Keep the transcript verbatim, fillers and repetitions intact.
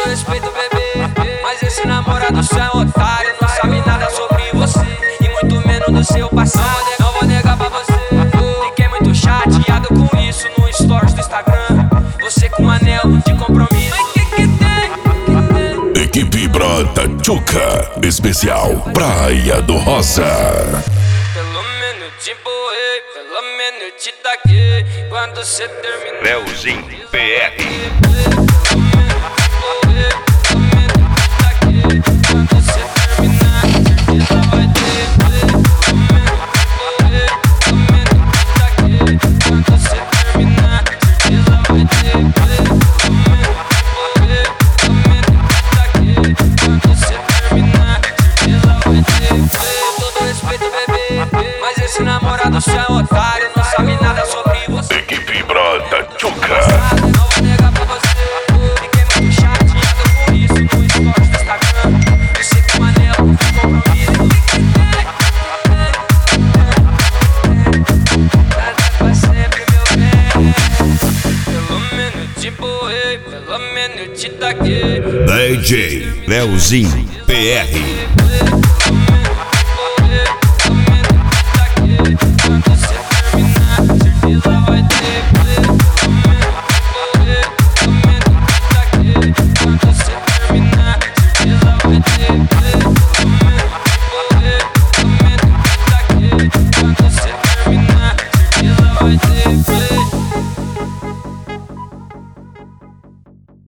todo respeito, bebê, mas esse namorado seu é um otário. Não sabe nada sobre você e muito menos do seu passado. Não vou negar pra você, fiquei muito chateado com isso no stories do Instagram. Você com um anel de compromisso. Mas que que tem? Equipe Brota Tchuca, especial Praia do Rosa. Pelo menos te empurrei, pelo menos te taquei. Quando cê terminar, Leozinho P R. Mas esse namorado seu é um otário, não sabe nada sobre você. Equipe Brota Tchuca. Não vou negar pra você, fiquei muito chateado com isso no stories do Instagram. Você com um anel de compromisso. Nada pra sempre, meu bem. Pelo menos te empurrei, pelo menos te taquei. D J Leozinho P R.